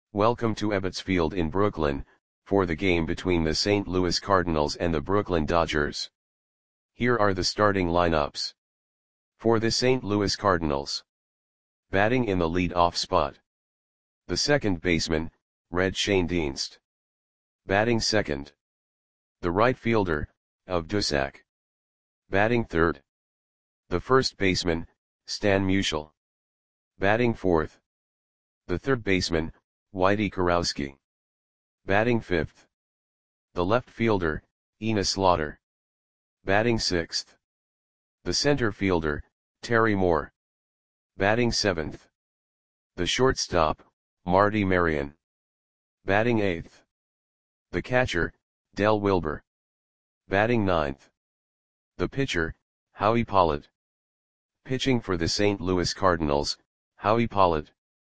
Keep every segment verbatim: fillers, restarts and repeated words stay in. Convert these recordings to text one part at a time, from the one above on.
Welcome to Ebbets Field in Brooklyn, for the game between the Saint Louis Cardinals and the Brooklyn Dodgers. Here are the starting lineups. For the Saint Louis Cardinals. Batting in the lead-off spot. The second baseman, Red Schoendienst. Batting second. The right fielder, Of Dusac. Batting third. The first baseman, Stan Musial. Batting fourth. The third baseman, Whitey Kurowski. Batting fifth. The left fielder, Enos Slaughter. Batting sixth. The center fielder, Terry Moore. Batting seventh. The shortstop, Marty Marion. Batting eighth. The catcher, Del Wilber. Batting ninth. The pitcher, Howie Pollard. Pitching for the Saint Louis Cardinals, Howie Pollard.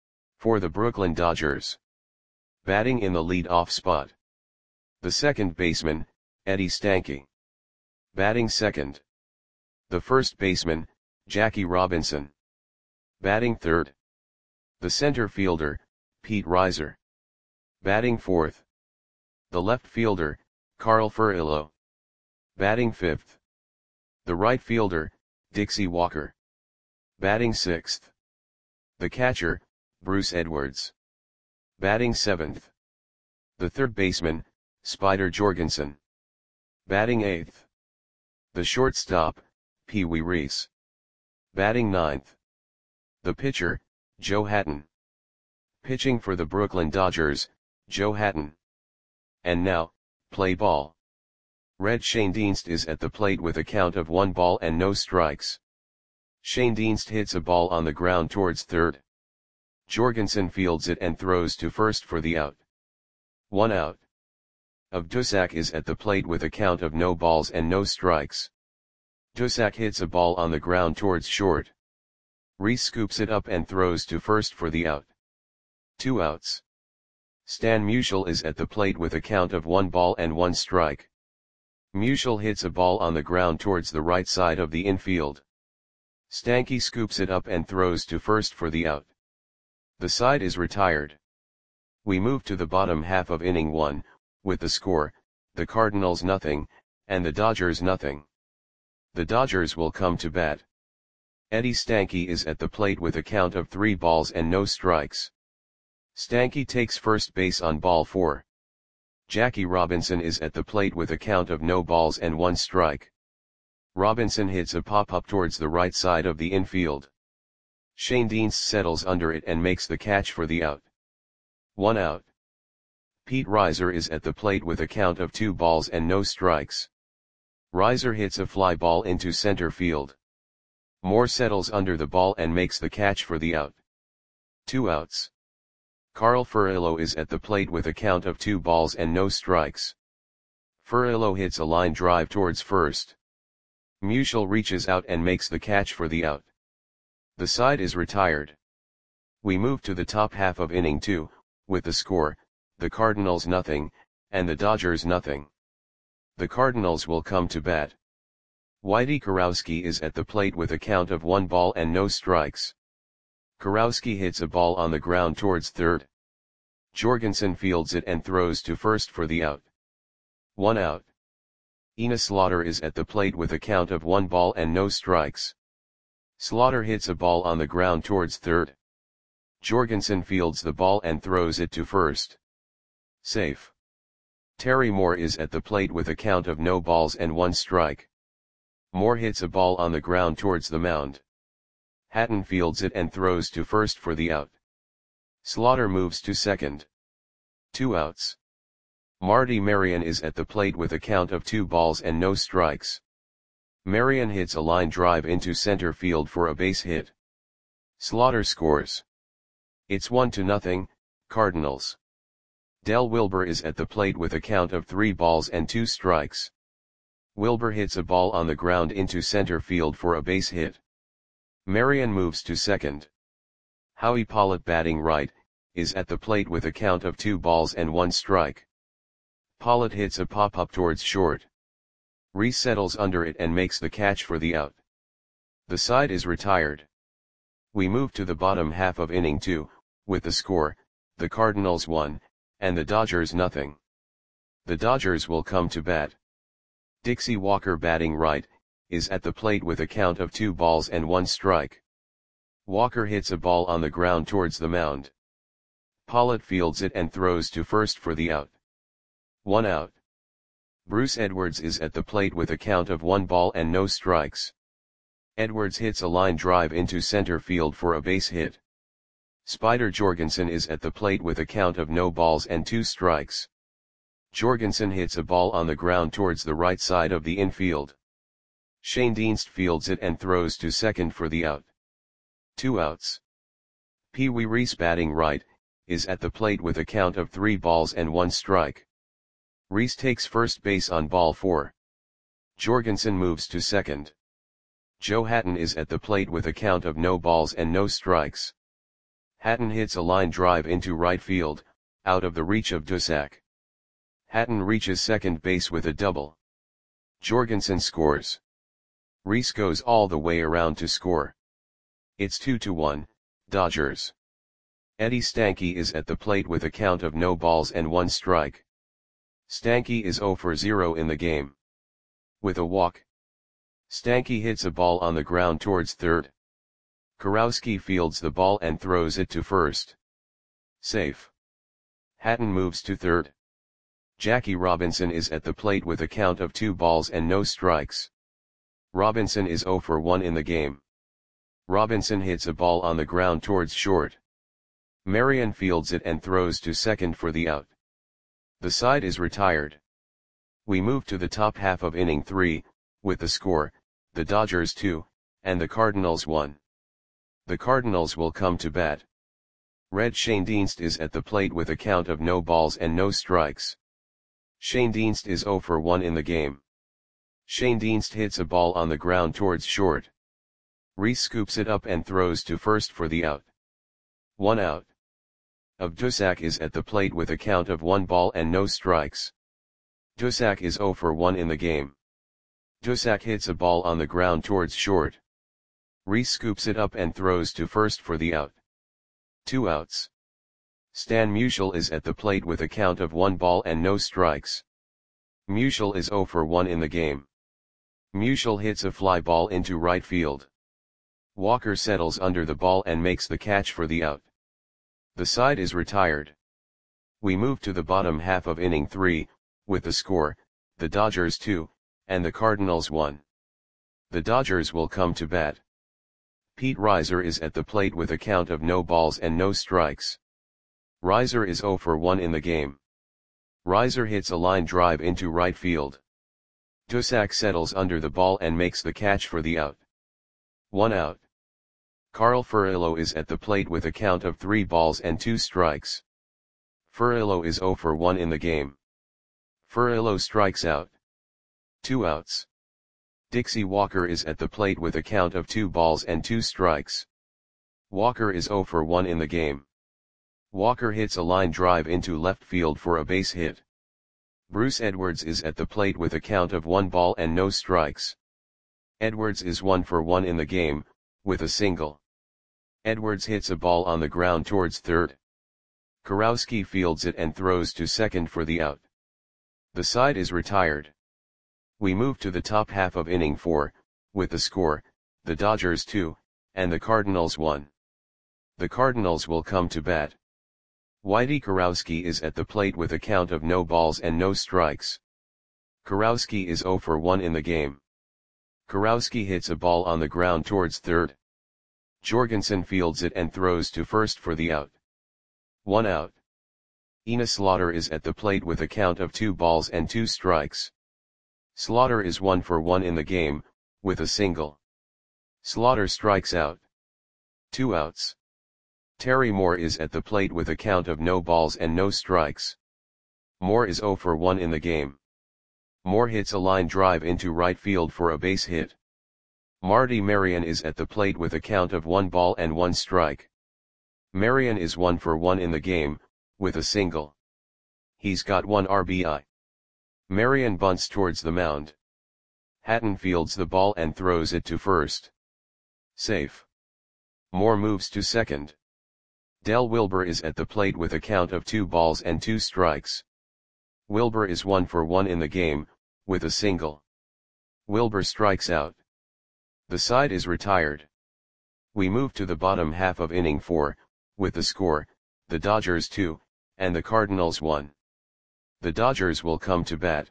For the Brooklyn Dodgers. Batting in the lead-off spot. The second baseman, Eddie Stanky. Batting second. The first baseman, Jackie Robinson. Batting third. The center fielder, Pete Reiser. Batting fourth. The left fielder, Carl Furillo. Batting fifth. The right fielder, Dixie Walker. Batting sixth. The catcher, Bruce Edwards. Batting seventh. The third baseman, Spider Jorgensen. Batting eighth. The shortstop, Pee Wee Reese. Batting ninth. The pitcher, Joe Hatton. Pitching for the Brooklyn Dodgers, Joe Hatton. And now, play ball. Red Schoendienst is at the plate with a count of one ball and no strikes. Schoendienst hits a ball on the ground towards third. Jorgensen fields it and throws to first for the out. One out. Of Dusac is at the plate with a count of no balls and no strikes. Dusac hits a ball on the ground towards short. Reese scoops it up and throws to first for the out. Two outs. Stan Musial is at the plate with a count of one ball and one strike. Musial hits a ball on the ground towards the right side of the infield. Stanky scoops it up and throws to first for the out. The side is retired. We move to the bottom half of inning one, with the score, the Cardinals nothing, and the Dodgers nothing. The Dodgers will come to bat. Eddie Stanky is at the plate with a count of three balls and no strikes. Stanky takes first base on ball four. Jackie Robinson is at the plate with a count of no balls and one strike. Robinson hits a pop-up towards the right side of the infield. Schoendienst settles under it and makes the catch for the out. One out. Pete Reiser is at the plate with a count of two balls and no strikes. Reiser hits a fly ball into center field. Moore settles under the ball and makes the catch for the out. Two outs. Carl Furillo is at the plate with a count of two balls and no strikes. Furillo hits a line drive towards first. Musial reaches out and makes the catch for the out. The side is retired. We move to the top half of inning two, with the score, the Cardinals nothing, and the Dodgers nothing. The Cardinals will come to bat. Whitey Kurowski is at the plate with a count of one ball and no strikes. Kurowski hits a ball on the ground towards third. Jorgensen fields it and throws to first for the out. One out. Enos Slaughter is at the plate with a count of one ball and no strikes. Slaughter hits a ball on the ground towards third. Jorgensen fields the ball and throws it to first. Safe. Terry Moore is at the plate with a count of no balls and one strike. Moore hits a ball on the ground towards the mound. Hatton fields it and throws to first for the out. Slaughter moves to second. Two outs. Marty Marion is at the plate with a count of two balls and no strikes. Marion hits a line drive into center field for a base hit. Slaughter scores. It's one to nothing, Cardinals. Del Wilber is at the plate with a count of three balls and two strikes. Wilber hits a ball on the ground into center field for a base hit. Marion moves to second. Howie Pollard, batting right, is at the plate with a count of two balls and one strike. Pollard hits a pop-up towards short. Reese settles under it and makes the catch for the out. The side is retired. We move to the bottom half of inning two, with the score, the Cardinals one, and the Dodgers nothing. The Dodgers will come to bat. Dixie Walker, batting right, is at the plate with a count of two balls and one strike. Walker hits a ball on the ground towards the mound. Pollitt fields it and throws to first for the out. One out. Bruce Edwards is at the plate with a count of one ball and no strikes. Edwards hits a line drive into center field for a base hit. Spider Jorgensen is at the plate with a count of no balls and two strikes. Jorgensen hits a ball on the ground towards the right side of the infield. Shane Dienst fields it and throws to second for the out. Two outs. Pee Wee Reese, batting right, is at the plate with a count of three balls and one strike. Reese takes first base on ball four. Jorgensen moves to second. Joe Hatton is at the plate with a count of no balls and no strikes. Hatton hits a line drive into right field, out of the reach of Dusak. Hatton reaches second base with a double. Jorgensen scores. Reese goes all the way around to score. It's two to one, Dodgers. Eddie Stanky is at the plate with a count of no balls and one strike. Stanky is zero for zero in the game. With a walk, Stanky hits a ball on the ground towards third. Kurowski fields the ball and throws it to first. Safe. Hatton moves to third. Jackie Robinson is at the plate with a count of two balls and no strikes. Robinson is zero for one in the game. Robinson hits a ball on the ground towards short. Marion fields it and throws to second for the out. The side is retired. We move to the top half of inning three, with the score, the Dodgers two, and the Cardinals one. The Cardinals will come to bat. Red Shane Dienst is at the plate with a count of no balls and no strikes. Shane Dienst is zero for one in the game. Shane Dienst hits a ball on the ground towards short. Reese scoops it up and throws to first for the out. One out. Of Dusak is at the plate with a count of one ball and no strikes. Dusak is zero for one in the game. Dusak hits a ball on the ground towards short. Reese scoops it up and throws to first for the out. Two outs. Stan Musial is at the plate with a count of one ball and no strikes. Musial is zero for one in the game. Musial hits a fly ball into right field. Walker settles under the ball and makes the catch for the out. The side is retired. We move to the bottom half of inning three, with the score, the Dodgers two, and the Cardinals one. The Dodgers will come to bat. Pete Reiser is at the plate with a count of no balls and no strikes. Reiser is zero for one in the game. Reiser hits a line drive into right field. Dusak settles under the ball and makes the catch for the out. One out. Carl Furillo is at the plate with a count of three balls and two strikes. Furillo is zero for one in the game. Furillo strikes out. Two outs. Dixie Walker is at the plate with a count of two balls and two strikes. Walker is zero for one in the game. Walker hits a line drive into left field for a base hit. Bruce Edwards is at the plate with a count of one ball and no strikes. Edwards is one for one in the game, with a single. Edwards hits a ball on the ground towards third. Kurowski fields it and throws to second for the out. The side is retired. We move to the top half of inning four, with the score, the Dodgers two, and the Cardinals one. The Cardinals will come to bat. Whitey Kurowski is at the plate with a count of no balls and no strikes. Kurowski is zero for one in the game. Kurowski hits a ball on the ground towards third. Jorgensen fields it and throws to first for the out. One out. Ina Slaughter is at the plate with a count of two balls and two strikes. Slaughter is one for one in the game, with a single. Slaughter strikes out. Two outs. Terry Moore is at the plate with a count of no balls and no strikes. Moore is zero for one in the game. Moore hits a line drive into right field for a base hit. Marty Marion is at the plate with a count of one ball and one strike. Marion is one for one in the game, with a single. He's got one R B I. Marion bunts towards the mound. Hatton fields the ball and throws it to first. Safe. Moore moves to second. Del Wilbur is at the plate with a count of two balls and two strikes. Wilbur is one for one in the game, with a single. Wilbur strikes out. The side is retired. We move to the bottom half of inning four, with the score, the Dodgers two, and the Cardinals one. The Dodgers will come to bat.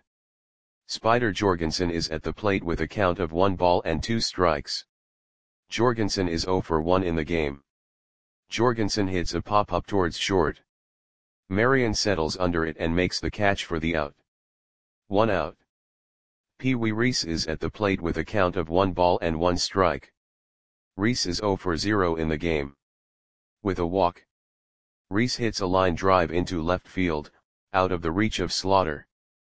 Spider Jorgensen is at the plate with a count of one ball and two strikes. Jorgensen is zero for one in the game. Jorgensen hits a pop-up towards short. Marion settles under it and makes the catch for the out. One out. Pee Wee Reese is at the plate with a count of one ball and one strike. Reese is zero for zero in the game. With a walk, Reese hits a line drive into left field, out of the reach of Slaughter.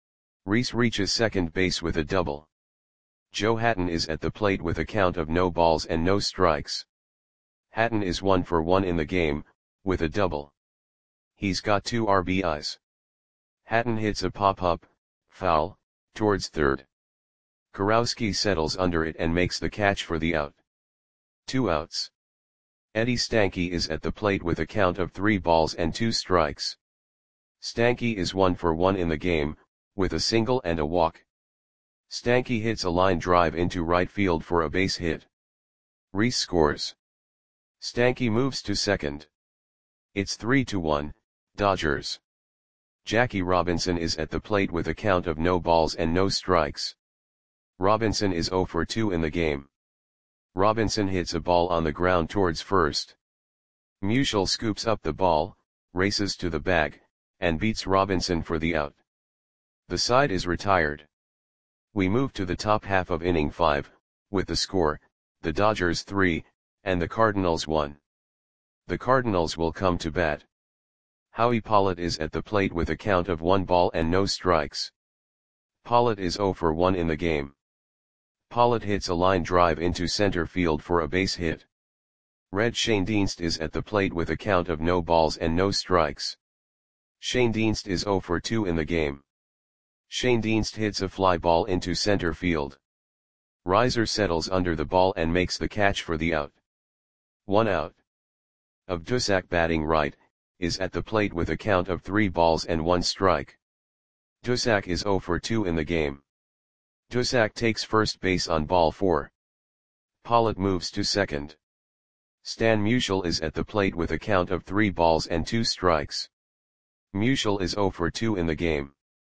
Reese reaches second base with a double. Joe Hatton is at the plate with a count of no balls and no strikes. Hatton is one for one in the game, with a double. He's got two R B Is. Hatton hits a pop-up, foul, towards third. Kurowski settles under it and makes the catch for the out. Two outs. Eddie Stanky is at the plate with a count of three balls and two strikes. Stanky is one for one in the game, with a single and a walk. Stanky hits a line drive into right field for a base hit. Reese scores. Stanky moves to second. It's three to one, Dodgers. Jackie Robinson is at the plate with a count of no balls and no strikes. Robinson is zero for two in the game. Robinson hits a ball on the ground towards first. Musial scoops up the ball, races to the bag, and beats Robinson for the out. The side is retired. We move to the top half of inning five, with the score, the Dodgers three, and the Cardinals one. The Cardinals will come to bat. Howie Pollitt is at the plate with a count of one ball and no strikes. Pollitt is zero for one in the game. Pollitt hits a line drive into center field for a base hit. Red Schoendienst is at the plate with a count of no balls and no strikes. Schoendienst is zero for two in the game. Schoendienst hits a fly ball into center field. Reiser settles under the ball and makes the catch for the out. One out. Of Dusak batting right, is at the plate with a count of three balls and one strike. Dusak is zero for two in the game. Dusak takes first base on ball four. Pollitt moves to second. Stan Musial is at the plate with a count of three balls and two strikes. Musial is zero for two in the game.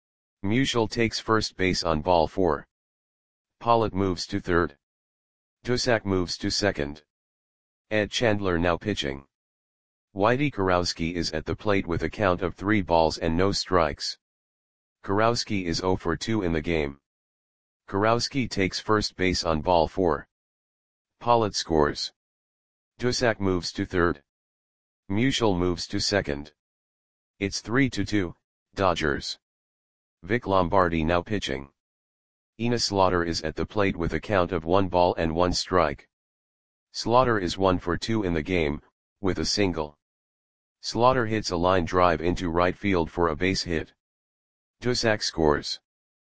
Musial takes first base on ball four. Pollitt moves to third. Dusak moves to second. Ed Chandler now pitching. Whitey Kurowski is at the plate with a count of three balls and no strikes. Kurowski is zero for two in the game. Kurowski takes first base on ball four. Pollitt scores. Dusak moves to third. Musial moves to second. It's three to two, Dodgers. Vic Lombardi now pitching. Enos Slaughter is at the plate with a count of one ball and one strike. Slaughter is one for two in the game, with a single. Slaughter hits a line drive into right field for a base hit. Dusak scores.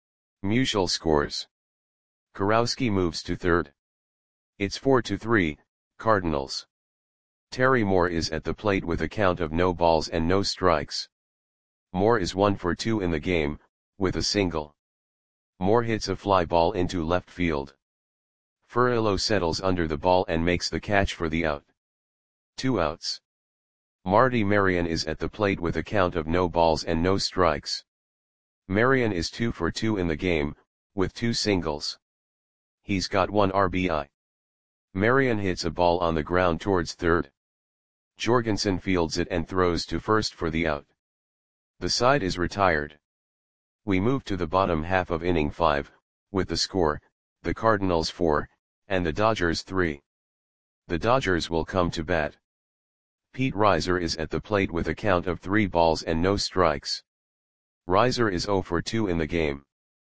Musial scores. Kurowski moves to third. It's four to three, Cardinals. Terry Moore is at the plate with a count of no balls and no strikes. Moore is one for two in the game, with a single. Moore hits a fly ball into left field. Furillo settles under the ball and makes the catch for the out. Two outs. Marty Marion is at the plate with a count of no balls and no strikes. Marion is two for two in the game, with two singles. He's got one R B I. Marion hits a ball on the ground towards third. Jorgensen fields it and throws to first for the out. The side is retired. We move to the bottom half of inning five, with the score, the Cardinals four, and the Dodgers three. The Dodgers will come to bat. Pete Reiser is at the plate with a count of three balls and no strikes. Reiser is zero for two in the game.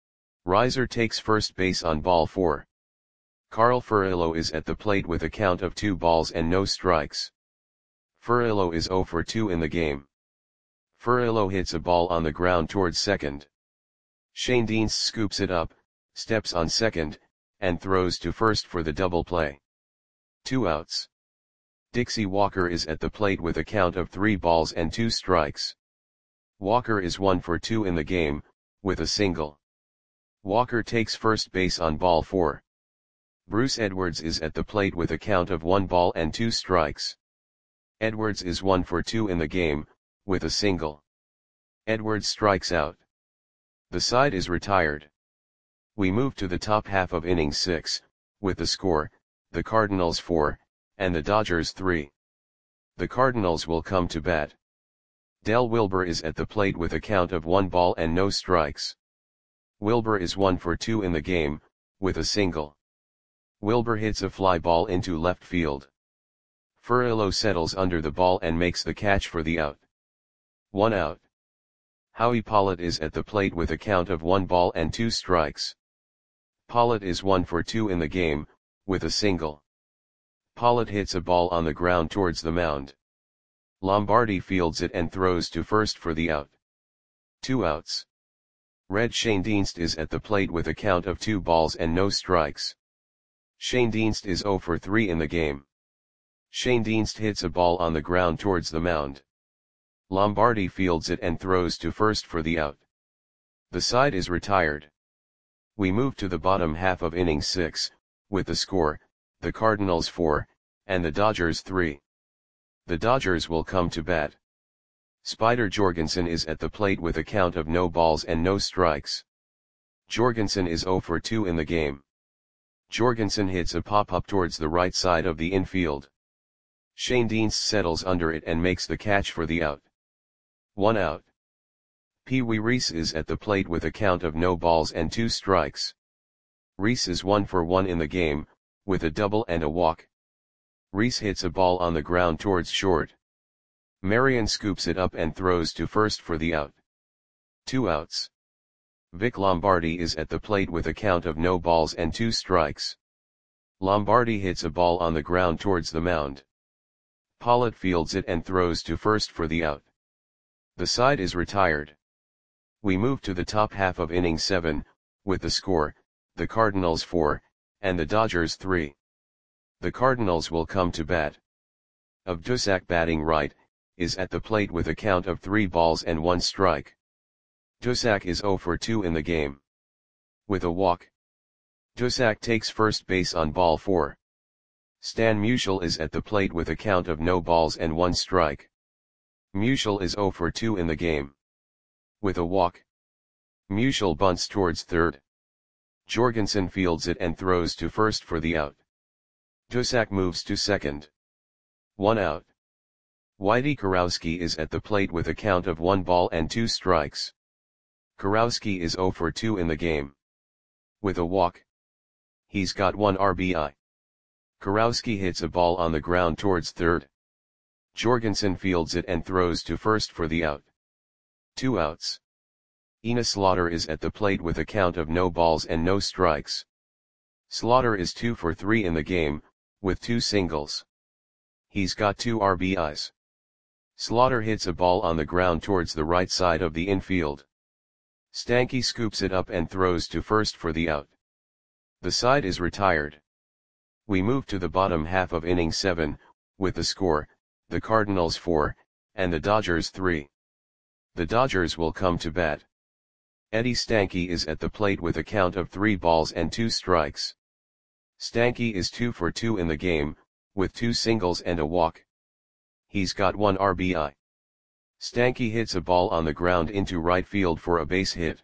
Reiser takes first base on ball four. Carl Furillo is at the plate with a count of two balls and no strikes. Furillo is zero for two in the game. Furillo hits a ball on the ground towards second. Schoendienst scoops it up, steps on second, and throws to first for the double play. Two outs. Dixie Walker is at the plate with a count of three balls and two strikes. Walker is one for two in the game, with a single. Walker takes first base on ball four. Bruce Edwards is at the plate with a count of one ball and two strikes. Edwards is one for two in the game, with a single. Edwards strikes out. The side is retired. We move to the top half of inning six, with the score, the Cardinals four, and the Dodgers three. The Cardinals will come to bat. Del Wilber is at the plate with a count of one ball and no strikes. Wilber is one for two in the game, with a single. Wilber hits a fly ball into left field. Furillo settles under the ball and makes the catch for the out. One out. Howie Pollitt is at the plate with a count of one ball and two strikes. Pollitt is one for two in the game, with a single. Pollitt hits a ball on the ground towards the mound. Lombardi fields it and throws to first for the out. Two outs. Red Schoendienst is at the plate with a count of two balls and no strikes. Schoendienst is zero for three in the game. Schoendienst hits a ball on the ground towards the mound. Lombardi fields it and throws to first for the out. The side is retired. We move to the bottom half of inning six, with the score, the Cardinals four, and the Dodgers three. The Dodgers will come to bat. Spider Jorgensen is at the plate with a count of no balls and no strikes. Jorgensen is zero for two in the game. Jorgensen hits a pop-up towards the right side of the infield. Schoendienst settles under it and makes the catch for the out. One out. Pee Wee Reese is at the plate with a count of no balls and two strikes. Reese is one for one in the game, with a double and a walk. Reese hits a ball on the ground towards short. Marion scoops it up and throws to first for the out. Two outs. Vic Lombardi is at the plate with a count of no balls and two strikes. Lombardi hits a ball on the ground towards the mound. Pollitt fields it and throws to first for the out. The side is retired. We move to the top half of inning seven, with the score, the Cardinals four, and the Dodgers three. The Cardinals will come to bat. Of Dusak batting right, is at the plate with a count of three balls and one strike. Dusak is zero for two in the game. With a walk. Dusak takes first base on ball four. Stan Musial is at the plate with a count of no balls and one strike. Musial is zero for two in the game. With a walk. Musial bunts towards third. Jorgensen fields it and throws to first for the out. Dusak moves to second. One out. Whitey Kurowski is at the plate with a count of one ball and two strikes. Kurowski is zero for two in the game. With a walk. He's got one R B I. Kurowski hits a ball on the ground towards third. Jorgensen fields it and throws to first for the out. Two outs. Enos Slaughter is at the plate with a count of no balls and no strikes. Slaughter is two for three in the game, with two singles. He's got two R B Is. Slaughter hits a ball on the ground towards the right side of the infield. Stanky scoops it up and throws to first for the out. The side is retired. We move to the bottom half of inning seven, with the score, the Cardinals four, and the Dodgers three. The Dodgers will come to bat. Eddie Stanky is at the plate with a count of three balls and two strikes. Stanky is two for two in the game, with two singles and a walk. He's got one R B I. Stanky hits a ball on the ground into right field for a base hit.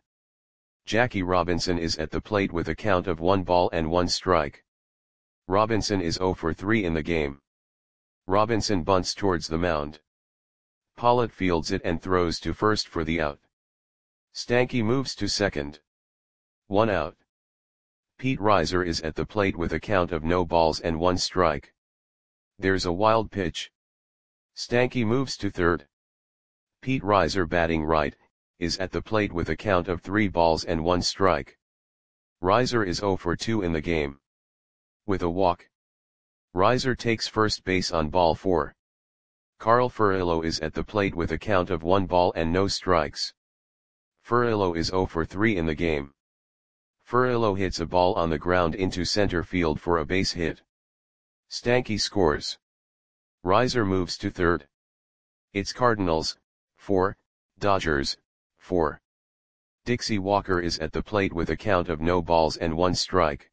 Jackie Robinson is at the plate with a count of one ball and one strike. Robinson is zero for three in the game. Robinson bunts towards the mound. Pollitt fields it and throws to first for the out. Stanky moves to second. One out. Pete Reiser is at the plate with a count of no balls and one strike. There's a wild pitch. Stanky moves to third. Pete Reiser batting right, is at the plate with a count of three balls and one strike. Reiser is zero for two in the game. With a walk. Reiser takes first base on ball four. Carl Furillo is at the plate with a count of one ball and no strikes. Furillo is zero for three in the game. Furillo hits a ball on the ground into center field for a base hit. Stanky scores. Riser moves to third. It's Cardinals, four, Dodgers, four. Dixie Walker is at the plate with a count of no balls and one strike.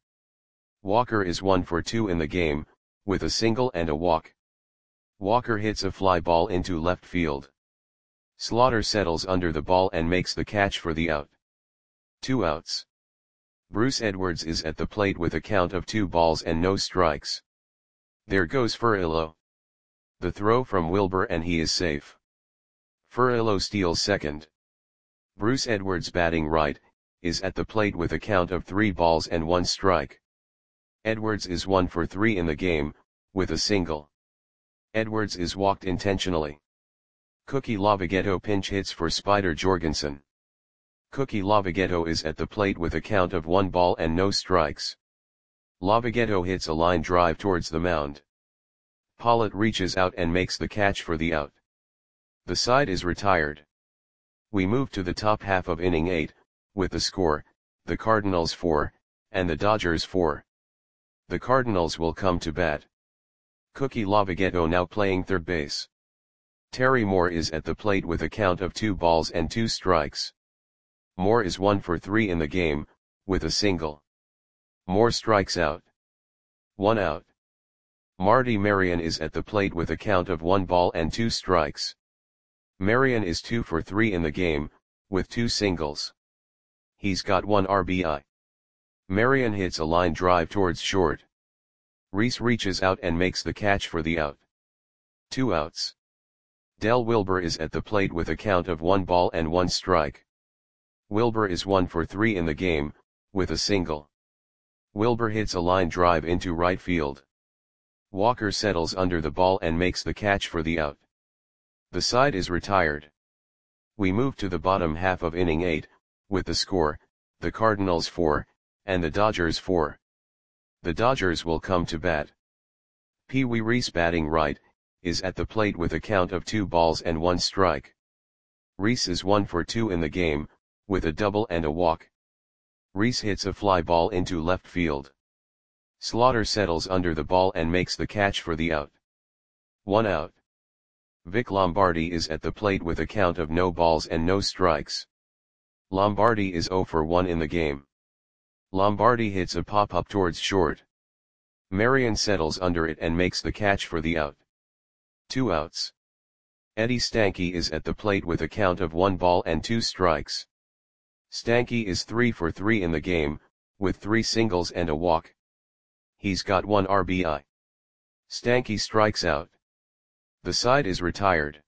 Walker is one for two in the game, with a single and a walk. Walker hits a fly ball into left field. Slaughter settles under the ball and makes the catch for the out. Two outs. Bruce Edwards is at the plate with a count of two balls and no strikes. There goes Furillo. The throw from Wilbur and he is safe. Furillo steals second. Bruce Edwards, batting right, is at the plate with a count of three balls and one strike. Edwards is one for three in the game, with a single. Edwards is walked intentionally. Cookie Lavagetto pinch hits for Spider Jorgensen. Cookie Lavagetto is at the plate with a count of one ball and no strikes. Lavagetto hits a line drive towards the mound. Pollitt reaches out and makes the catch for the out. The side is retired. We move to the top half of inning eight, with the score, the Cardinals four, and the Dodgers four. The Cardinals will come to bat. Cookie Lavagetto now playing third base. Terry Moore is at the plate with a count of two balls and two strikes. Moore is one for three in the game, with a single. Moore strikes out. One out. Marty Marion is at the plate with a count of one ball and two strikes. Marion is two for three in the game, with two singles. He's got one R B I. Marion hits a line drive towards short. Reese reaches out and makes the catch for the out. Two outs. Del Wilbur is at the plate with a count of one ball and one strike. Wilbur is one for three in the game, with a single. Wilbur hits a line drive into right field. Walker settles under the ball and makes the catch for the out. The side is retired. We move to the bottom half of inning eight, with the score, the Cardinals four, and the Dodgers four. The Dodgers will come to bat. Pee Wee Reese, batting right, is at the plate with a count of two balls and one strike. Reese is one for two in the game, with a double and a walk. Reese hits a fly ball into left field. Slaughter settles under the ball and makes the catch for the out. One out. Vic Lombardi is at the plate with a count of no balls and no strikes. Lombardi is zero for one in the game. Lombardi hits a pop-up towards short. Marion settles under it and makes the catch for the out. Two outs. Eddie Stanky is at the plate with a count of one ball and two strikes. Stanky is three for three in the game, with three singles and a walk. He's got one R B I. Stanky strikes out. The side is retired.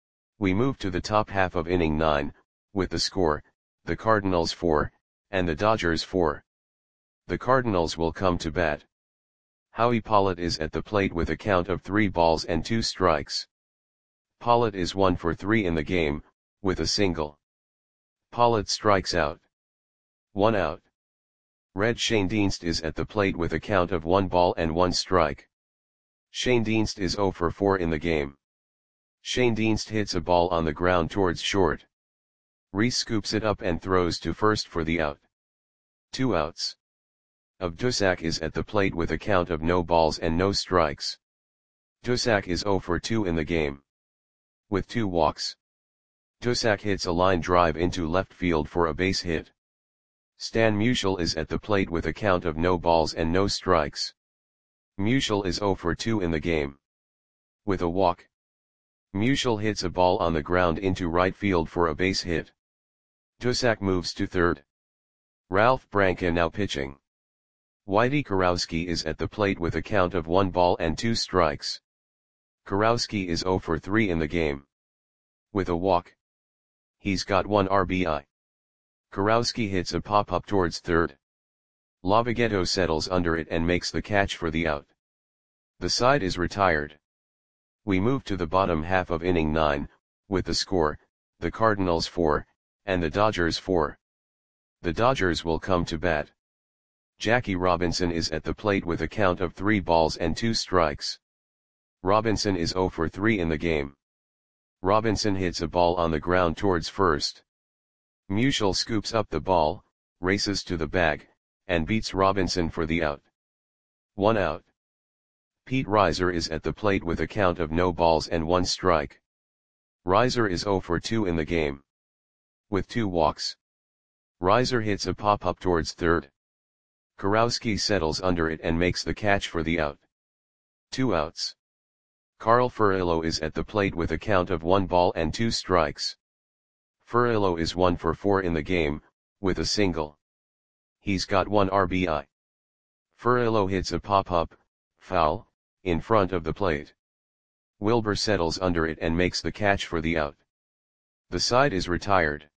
We move to the top half of inning nine, with the score, the Cardinals four, and the Dodgers four. The Cardinals will come to bat. Howie Pollitt is at the plate with a count of three balls and two strikes. Pollitt is one for three in the game, with a single. Pollitt strikes out. One out. Red Schoendienst is at the plate with a count of one ball and one strike. Schoendienst is zero for four in the game. Schoendienst hits a ball on the ground towards short. Reese scoops it up and throws to first for the out. Two outs. Dusak is at the plate with a count of no balls and no strikes. Dusak is zero for two in the game. With two walks. Dusak hits a line drive into left field for a base hit. Stan Musial is at the plate with a count of no balls and no strikes. Musial is zero for two in the game. With a walk. Musial hits a ball on the ground into right field for a base hit. Dusak moves to third. Ralph Branca now pitching. Whitey Kurowski is at the plate with a count of one ball and two strikes. Kurowski is zero for three in the game. With a walk. He's got one R B I. Kurowski hits a pop-up towards third. Lavagetto settles under it and makes the catch for the out. The side is retired. We move to the bottom half of inning nine, with the score, the Cardinals four, and the Dodgers four. The Dodgers will come to bat. Jackie Robinson is at the plate with a count of three balls and two strikes. Robinson is zero for three in the game. Robinson hits a ball on the ground towards first. Musial scoops up the ball, races to the bag, and beats Robinson for the out. One out. Pete Reiser is at the plate with a count of no balls and one strike. Reiser is zero for two in the game, with two walks. Reiser hits a pop-up towards third. Kurowski settles under it and makes the catch for the out. Two outs. Carl Furillo is at the plate with a count of one ball and two strikes. Furillo is one for four in the game, with a single. He's got one R B I. Furillo hits a pop-up, foul, in front of the plate. Wilber settles under it and makes the catch for the out. The side is retired.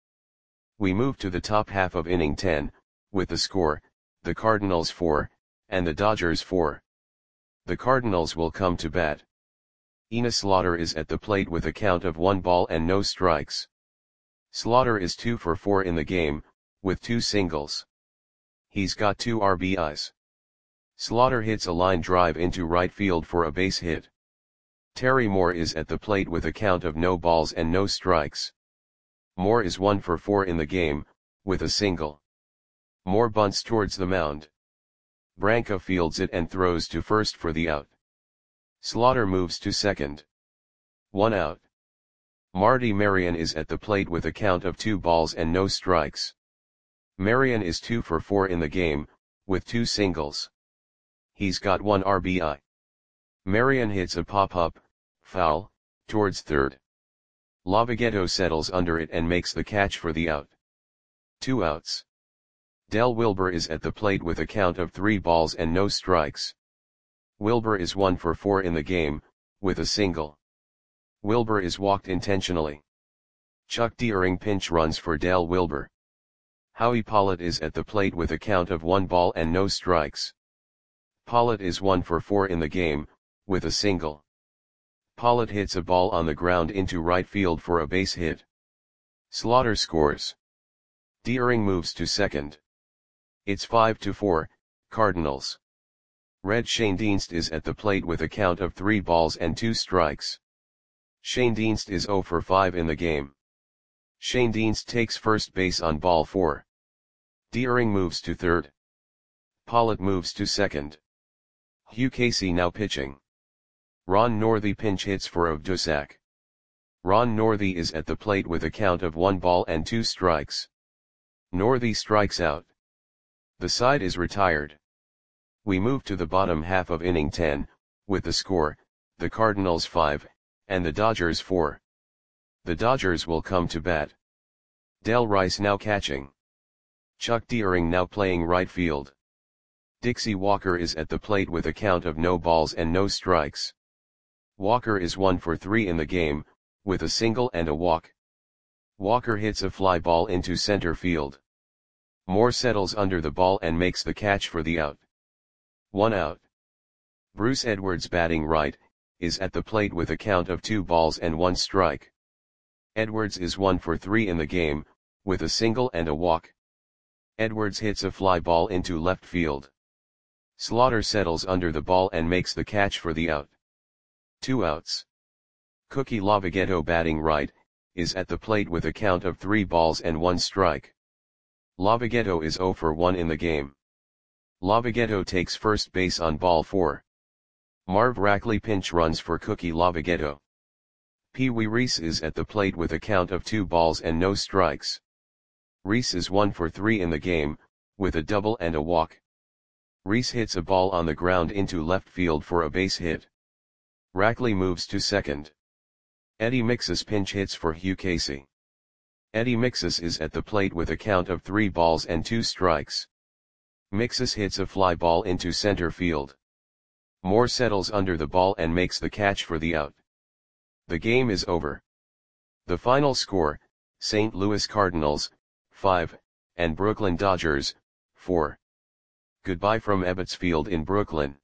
We move to the top half of inning ten, with the score, the Cardinals four, and the Dodgers four. The Cardinals will come to bat. Enos Slaughter is at the plate with a count of one ball and no strikes. Slaughter is two for four in the game, with two singles. He's got two R B Is. Slaughter hits a line drive into right field for a base hit. Terry Moore is at the plate with a count of no balls and no strikes. Moore is one for four in the game, with a single. Moore bunts towards the mound. Branca fields it and throws to first for the out. Slaughter moves to second. One out. Marty Marion is at the plate with a count of two balls and no strikes. Marion is two for four in the game, with two singles. He's got one R B I. Marion hits a pop-up, foul, towards third. Lavagetto settles under it and makes the catch for the out. Two outs. Del Wilber is at the plate with a count of three balls and no strikes. Wilber is one for four in the game, with a single. Wilber is walked intentionally. Chuck Deering pinch runs for Del Wilber. Howie Pollitt is at the plate with a count of one ball and no strikes. Pollitt is one for four in the game, with a single. Pollitt hits a ball on the ground into right field for a base hit. Slaughter scores. Deering moves to second. It's five to four, Cardinals. Red Schoendienst is at the plate with a count of three balls and two strikes. Schoendienst is zero for five in the game. Schoendienst takes first base on ball four. Deering moves to third. Pollitt moves to second. Hugh Casey now pitching. Ron Northey pinch hits for Ovdusak. Ron Northey is at the plate with a count of one ball and two strikes. Northey strikes out. The side is retired. We move to the bottom half of inning ten, with the score, the Cardinals five, and the Dodgers four. The Dodgers will come to bat. Del Rice now catching. Chuck Deering now playing right field. Dixie Walker is at the plate with a count of no balls and no strikes. Walker is one for three in the game, with a single and a walk. Walker hits a fly ball into center field. Moore settles under the ball and makes the catch for the out. One out. Bruce Edwards batting right, is at the plate with a count of two balls and one strike. Edwards is one for three in the game, with a single and a walk. Edwards hits a fly ball into left field. Slaughter settles under the ball and makes the catch for the out. Two outs. Cookie Lavagetto batting right, is at the plate with a count of three balls and one strike. Lavagetto is zero for one in the game. Lavagetto takes first base on ball four. Marv Rackley pinch runs for Cookie Lavagetto. Pee Wee Reese is at the plate with a count of two balls and no strikes. Reese is one for three in the game, with a double and a walk. Reese hits a ball on the ground into left field for a base hit. Rackley moves to second. Eddie Mixus pinch hits for Hugh Casey. Eddie Mixus is at the plate with a count of three balls and two strikes. Mixus hits a fly ball into center field. Moore settles under the ball and makes the catch for the out. The game is over. The final score, Saint Louis Cardinals, five, and Brooklyn Dodgers, four. Goodbye from Ebbets Field in Brooklyn.